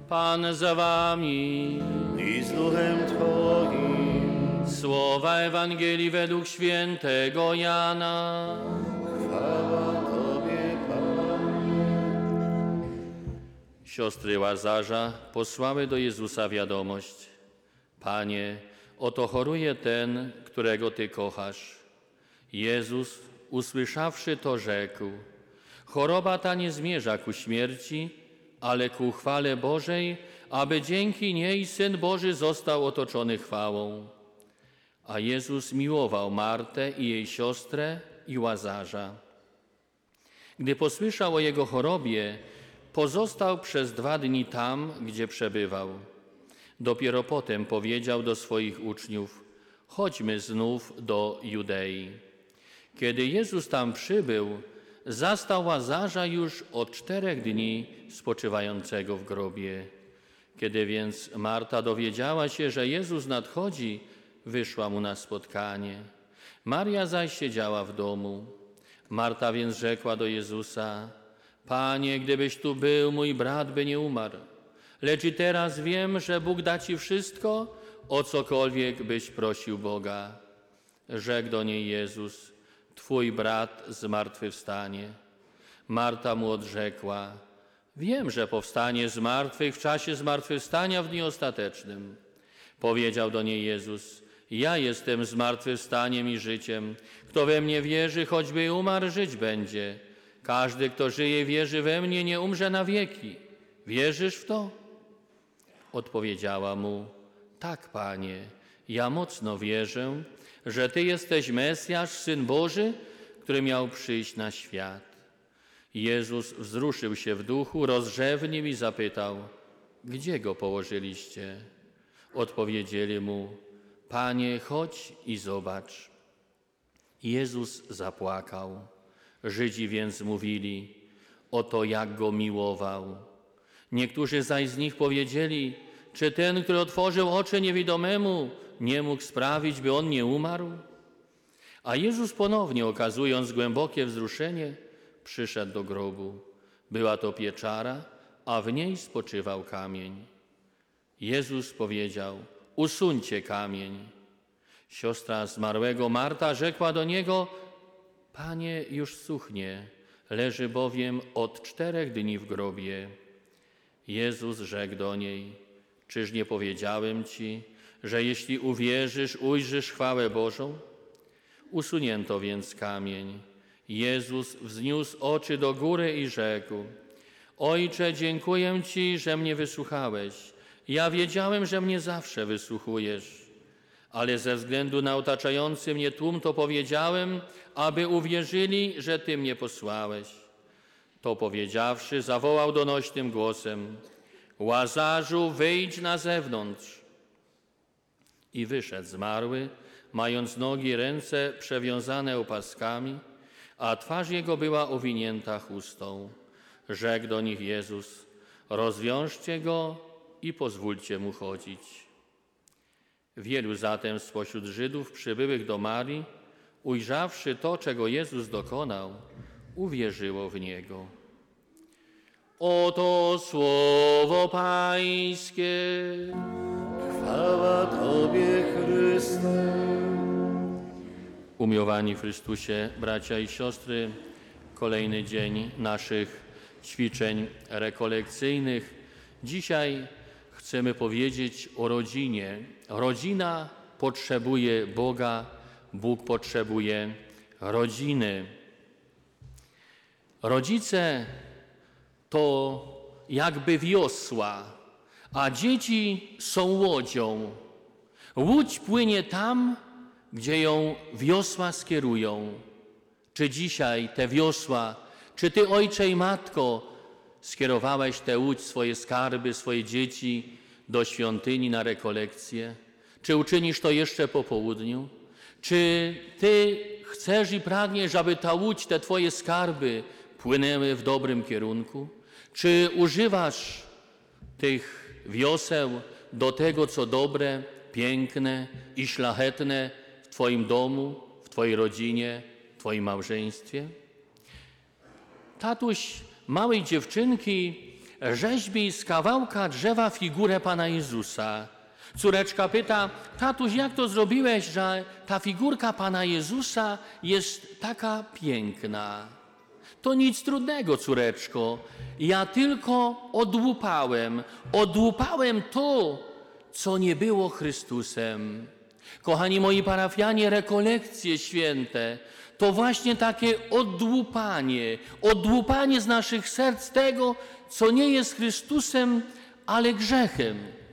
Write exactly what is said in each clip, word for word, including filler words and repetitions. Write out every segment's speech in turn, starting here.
Pan za wami. I z duchem Twoim. Słowa Ewangelii według świętego Jana. Chwała Tobie, Panie. Siostry Łazarza posłały do Jezusa wiadomość: Panie, oto choruje ten, którego Ty kochasz. Jezus, usłyszawszy to, rzekł: choroba ta nie zmierza ku śmierci, ale ku chwale Bożej, aby dzięki niej Syn Boży został otoczony chwałą. A Jezus miłował Martę i jej siostrę i Łazarza. Gdy posłyszał o jego chorobie, pozostał przez dwa dni tam, gdzie przebywał. Dopiero potem powiedział do swoich uczniów: chodźmy znów do Judei. Kiedy Jezus tam przybył, zastał Łazarza już od czterech dni spoczywającego w grobie. Kiedy więc Marta dowiedziała się, że Jezus nadchodzi, wyszła mu na spotkanie. Maria zaś siedziała w domu. Marta więc rzekła do Jezusa: Panie, gdybyś tu był, mój brat by nie umarł. Lecz i teraz wiem, że Bóg da Ci wszystko, o cokolwiek byś prosił Boga. Rzekł do niej Jezus: Twój brat zmartwychwstanie. Marta mu odrzekła: wiem, że powstanie z martwych w czasie zmartwychwstania w dniu ostatecznym. Powiedział do niej Jezus: ja jestem zmartwychwstaniem i życiem. Kto we mnie wierzy, choćby umarł, żyć będzie. Każdy, kto żyje, wierzy we mnie, nie umrze na wieki. Wierzysz w to? Odpowiedziała mu: tak, Panie, ja mocno wierzę, że Ty jesteś Mesjasz, Syn Boży, który miał przyjść na świat. Jezus wzruszył się w duchu, rozrzewnił i zapytał: gdzie go położyliście? Odpowiedzieli mu: Panie, chodź i zobacz. Jezus zapłakał. Żydzi więc mówili: oto jak go miłował. Niektórzy zaś z nich powiedzieli: czy ten, który otworzył oczy niewidomemu, nie mógł sprawić, by on nie umarł? A Jezus ponownie, okazując głębokie wzruszenie, przyszedł do grobu. Była to pieczara, a w niej spoczywał kamień. Jezus powiedział: usuńcie kamień. Siostra zmarłego Marta rzekła do Niego: Panie, już suchnie, leży bowiem od czterech dni w grobie. Jezus rzekł do niej: czyż nie powiedziałem Ci, że jeśli uwierzysz, ujrzysz chwałę Bożą? Usunięto więc kamień. Jezus wzniósł oczy do góry i rzekł: Ojcze, dziękuję Ci, że mnie wysłuchałeś. Ja wiedziałem, że mnie zawsze wysłuchujesz, ale ze względu na otaczający mnie tłum to powiedziałem, aby uwierzyli, że Ty mnie posłałeś. To powiedziawszy, zawołał donośnym głosem: Łazarzu, wyjdź na zewnątrz. I wyszedł zmarły, mając nogi i ręce przewiązane opaskami, a twarz jego była owinięta chustą. Rzekł do nich Jezus: rozwiążcie go i pozwólcie mu chodzić. Wielu zatem spośród Żydów przybyłych do Marii, ujrzawszy to, czego Jezus dokonał, uwierzyło w Niego. Oto słowo Pańskie. Chwała Tobie, Chryste. Umiłowani w Chrystusie, bracia i siostry, kolejny dzień naszych ćwiczeń rekolekcyjnych. Dzisiaj chcemy powiedzieć o rodzinie. Rodzina potrzebuje Boga, Bóg potrzebuje rodziny. Rodzice to jakby wiosła, a dzieci są łodzią. Łódź płynie tam, gdzie ją wiosła skierują. Czy dzisiaj te wiosła, czy Ty, Ojcze i Matko, skierowałeś tę łódź, swoje skarby, swoje dzieci do świątyni na rekolekcję? Czy uczynisz to jeszcze po południu? Czy Ty chcesz i pragniesz, aby ta łódź, te Twoje skarby płynęły w dobrym kierunku? Czy używasz tych wioseł do tego, co dobre, piękne i szlachetne w Twoim domu, w Twojej rodzinie, w Twoim małżeństwie? Tatuś małej dziewczynki rzeźbi z kawałka drzewa figurę Pana Jezusa. Córeczka pyta: tatuś, jak to zrobiłeś, że ta figurka Pana Jezusa jest taka piękna? To nic trudnego, córeczko. Ja tylko odłupałem, odłupałem to, co nie było Chrystusem. Kochani moi parafianie, rekolekcje święte to właśnie takie odłupanie, odłupanie z naszych serc tego, co nie jest Chrystusem, ale grzechem.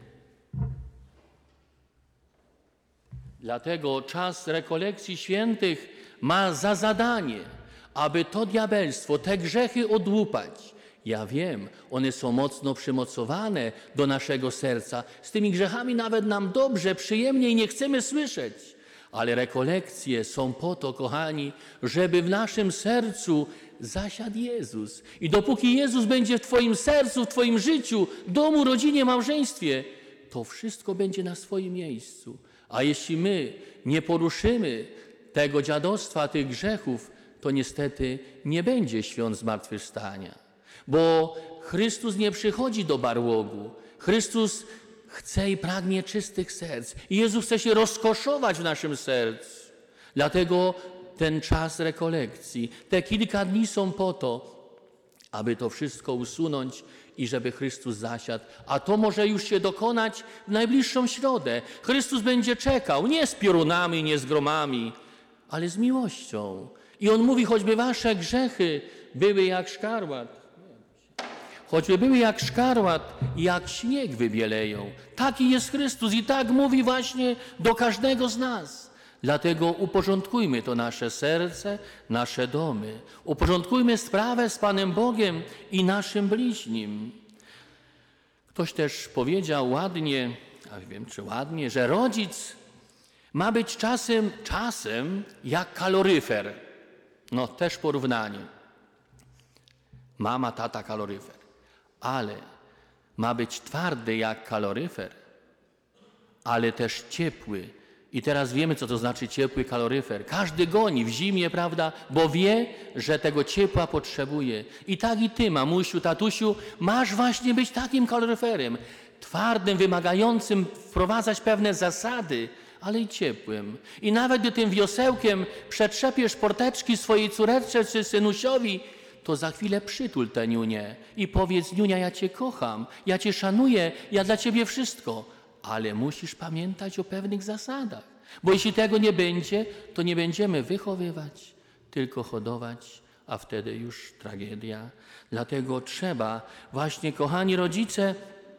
Dlatego czas rekolekcji świętych ma za zadanie, aby to diabelstwo, te grzechy odłupać. Ja wiem, one są mocno przymocowane do naszego serca. Z tymi grzechami nawet nam dobrze, przyjemnie i nie chcemy słyszeć. Ale rekolekcje są po to, kochani, żeby w naszym sercu zasiadł Jezus. I dopóki Jezus będzie w Twoim sercu, w Twoim życiu, domu, rodzinie, małżeństwie, to wszystko będzie na swoim miejscu. A jeśli my nie poruszymy tego dziadostwa, tych grzechów, to niestety nie będzie świąt zmartwychwstania. Bo Chrystus nie przychodzi do barłogu. Chrystus chce i pragnie czystych serc. I Jezus chce się rozkoszować w naszym sercu. Dlatego ten czas rekolekcji, te kilka dni są po to, aby to wszystko usunąć i żeby Chrystus zasiadł. A to może już się dokonać w najbliższą środę. Chrystus będzie czekał, nie z piorunami, nie z gromami, ale z miłością. I On mówi, choćby wasze grzechy były jak szkarłat, choćby były jak szkarłat, jak śnieg wybieleją. Taki jest Chrystus i tak mówi właśnie do każdego z nas. Dlatego uporządkujmy to nasze serce, nasze domy. Uporządkujmy sprawę z Panem Bogiem i naszym bliźnim. Ktoś też powiedział ładnie, a wiem czy ładnie, że rodzic ma być czasem, czasem jak kaloryfer. No też porównanie. Mama, tata, kaloryfer. Ale ma być twardy jak kaloryfer, ale też ciepły. I teraz wiemy, co to znaczy ciepły kaloryfer. Każdy goni w zimie, prawda, bo wie, że tego ciepła potrzebuje. I tak i ty, mamusiu, tatusiu, masz właśnie być takim kaloryferem. Twardym, wymagającym wprowadzać pewne zasady, ale i ciepłym. I nawet gdy tym wiosełkiem przetrzepiesz porteczki swojej córeczce czy synusiowi, to za chwilę przytul tę niunię i powiedz: niunia, ja cię kocham, ja cię szanuję, ja dla ciebie wszystko. Ale musisz pamiętać o pewnych zasadach. Bo jeśli tego nie będzie, to nie będziemy wychowywać, tylko hodować, a wtedy już tragedia. Dlatego trzeba właśnie, kochani rodzice,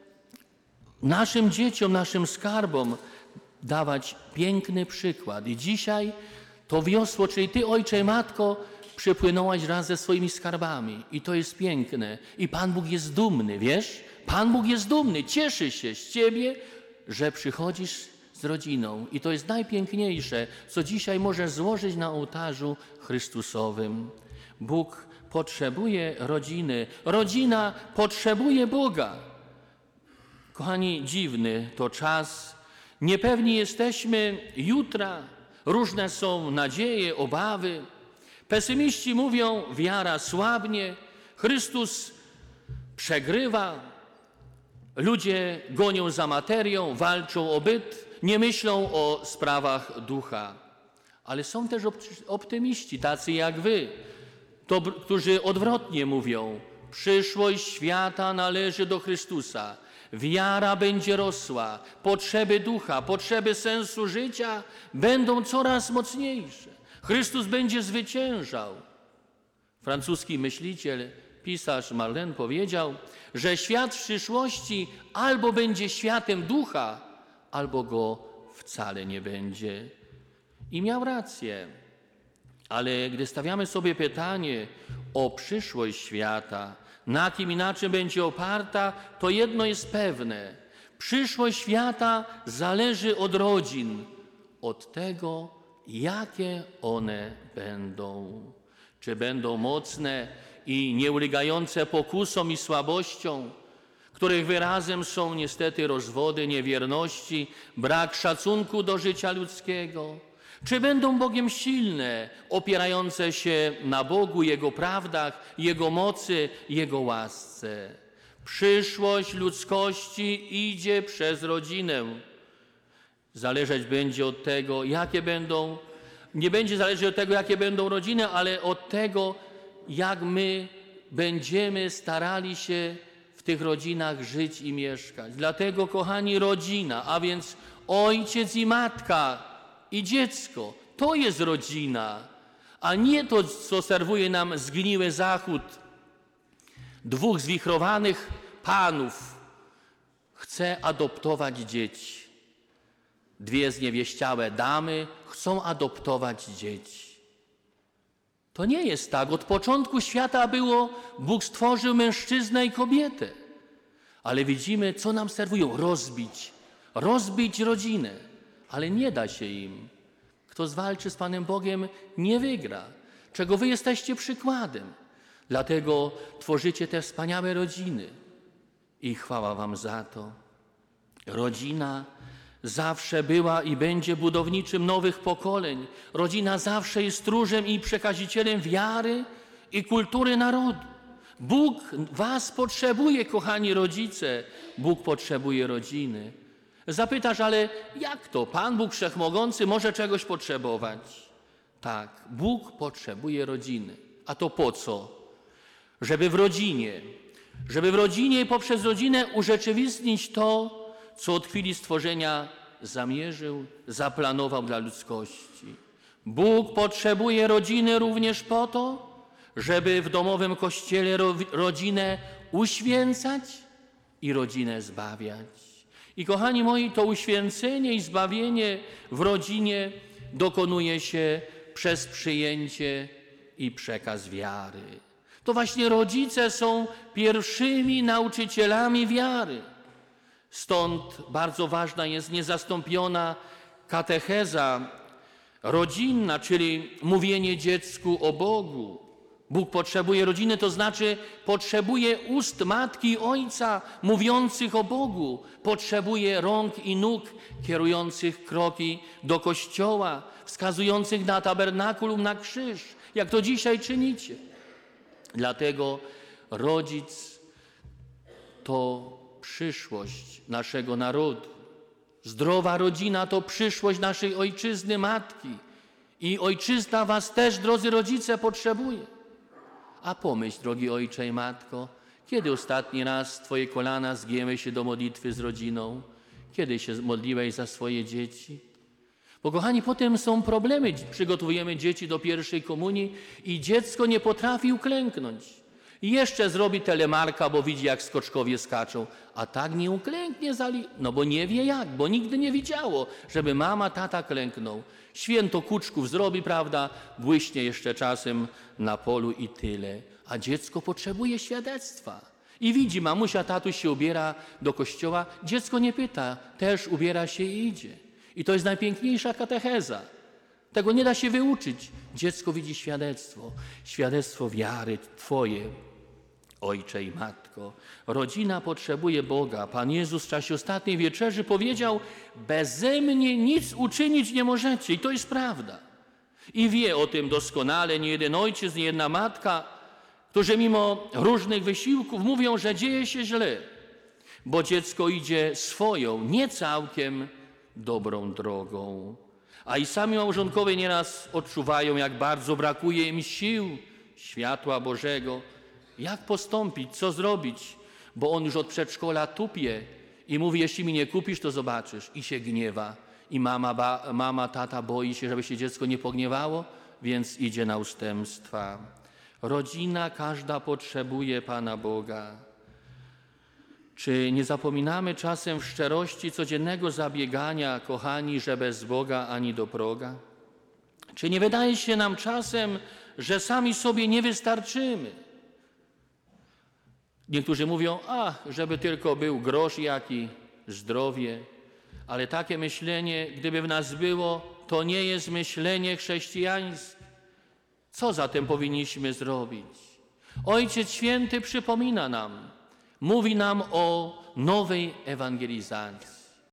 naszym dzieciom, naszym skarbom dawać piękny przykład. I dzisiaj to wiosło, czyli ty, ojcze i matko, przypłynąłaś raz ze swoimi skarbami. I to jest piękne. I Pan Bóg jest dumny, wiesz? Pan Bóg jest dumny, cieszy się z ciebie, że przychodzisz z rodziną. I to jest najpiękniejsze, co dzisiaj możesz złożyć na ołtarzu Chrystusowym. Bóg potrzebuje rodziny. Rodzina potrzebuje Boga. Kochani, dziwny to czas. Niepewni jesteśmy jutra. Różne są nadzieje, obawy. Pesymiści mówią, wiara słabnie, Chrystus przegrywa. Ludzie gonią za materią, walczą o byt, nie myślą o sprawach ducha. Ale są też optymiści, tacy jak wy, to, którzy odwrotnie mówią: przyszłość świata należy do Chrystusa. Wiara będzie rosła, potrzeby ducha, potrzeby sensu życia będą coraz mocniejsze. Chrystus będzie zwyciężał. Francuski myśliciel, pisarz Marlen powiedział, że świat w przyszłości albo będzie światem ducha, albo go wcale nie będzie. I miał rację. Ale gdy stawiamy sobie pytanie o przyszłość świata, na kim i na czym będzie oparta, to jedno jest pewne. Przyszłość świata zależy od rodzin, od tego, jakie one będą. Czy będą mocne i nieulegające pokusom i słabościom, których wyrazem są niestety rozwody, niewierności, brak szacunku do życia ludzkiego? Czy będą Bogiem silne, opierające się na Bogu, Jego prawdach, Jego mocy, Jego łasce? Przyszłość ludzkości idzie przez rodzinę. Zależeć będzie od tego, jakie będą, nie będzie zależeć od tego, jakie będą rodziny, ale od tego, jak my będziemy starali się w tych rodzinach żyć i mieszkać. Dlatego, kochani, rodzina, a więc ojciec i matka i dziecko, to jest rodzina, a nie to, co serwuje nam zgniły Zachód. Dwóch zwichrowanych panów chce adoptować dzieci. Dwie zniewieściałe damy chcą adoptować dzieci. To nie jest tak. Od początku świata było, Bóg stworzył mężczyznę i kobietę. Ale widzimy, co nam serwują. Rozbić. Rozbić rodzinę. Ale nie da się im. Kto zwalczy z Panem Bogiem, nie wygra. Czego wy jesteście przykładem. Dlatego tworzycie te wspaniałe rodziny. I chwała wam za to. Rodzina zawsze była i będzie budowniczym nowych pokoleń. Rodzina zawsze jest stróżem i przekazicielem wiary i kultury narodu. Bóg was potrzebuje, kochani rodzice. Bóg potrzebuje rodziny. Zapytasz, ale jak to? Pan Bóg Wszechmogący może czegoś potrzebować? Tak, Bóg potrzebuje rodziny. A to po co? Żeby w rodzinie, żeby w rodzinie i poprzez rodzinę urzeczywistnić to, co od chwili stworzenia zamierzył, zaplanował dla ludzkości. Bóg potrzebuje rodziny również po to, żeby w domowym kościele ro, rodzinę uświęcać i rodzinę zbawiać. I kochani moi, to uświęcenie i zbawienie w rodzinie dokonuje się przez przyjęcie i przekaz wiary. To właśnie rodzice są pierwszymi nauczycielami wiary. Stąd bardzo ważna jest niezastąpiona katecheza rodzinna, czyli mówienie dziecku o Bogu. Bóg potrzebuje rodziny, to znaczy potrzebuje ust matki i ojca mówiących o Bogu. Potrzebuje rąk i nóg kierujących kroki do kościoła, wskazujących na tabernakulum, na krzyż, jak to dzisiaj czynicie. Dlatego rodzic to przyszłość naszego narodu. Zdrowa rodzina to przyszłość naszej ojczyzny, matki. I ojczyzna was też, drodzy rodzice, potrzebuje. A pomyśl, drogi ojcze i matko, kiedy ostatni raz twoje kolana zgięły się do modlitwy z rodziną? Kiedy się modliłeś za swoje dzieci? Bo kochani, potem są problemy. Przygotowujemy dzieci do pierwszej komunii i dziecko nie potrafi uklęknąć. I jeszcze zrobi telemarka, bo widzi, jak skoczkowie skaczą. A tak nie uklęknie, no bo nie wie jak, bo nigdy nie widziało, żeby mama, tata klęknął. Święto kuczków zrobi, prawda, błyśnie jeszcze czasem na polu i tyle. A dziecko potrzebuje świadectwa. I widzi, mamusia, tatuś się ubiera do kościoła, dziecko nie pyta, też ubiera się i idzie. I to jest najpiękniejsza katecheza. Tego nie da się wyuczyć. Dziecko widzi świadectwo. Świadectwo wiary Twoje, ojcze i matko. Rodzina potrzebuje Boga. Pan Jezus w czasie ostatniej wieczerzy powiedział: beze mnie nic uczynić nie możecie. I to jest prawda. I wie o tym doskonale nie jeden ojciec, nie jedna matka, którzy mimo różnych wysiłków mówią, że dzieje się źle, bo dziecko idzie swoją, nie całkiem dobrą drogą. A i sami małżonkowie nieraz odczuwają, jak bardzo brakuje im sił, światła Bożego. Jak postąpić, co zrobić? Bo on już od przedszkola tupie i mówi: jeśli mi nie kupisz, to zobaczysz. I się gniewa. I mama, ba, mama, tata boi się, żeby się dziecko nie pogniewało, więc idzie na ustępstwa. Rodzina każda potrzebuje Pana Boga. Czy nie zapominamy czasem w szczerości codziennego zabiegania, kochani, że bez Boga ani do proga? Czy nie wydaje się nam czasem, że sami sobie nie wystarczymy? Niektórzy mówią: a, żeby tylko był grosz jaki, zdrowie. Ale takie myślenie, gdyby w nas było, to nie jest myślenie chrześcijańskie. Co zatem powinniśmy zrobić? Ojciec Święty przypomina nam, mówi nam o nowej ewangelizacji.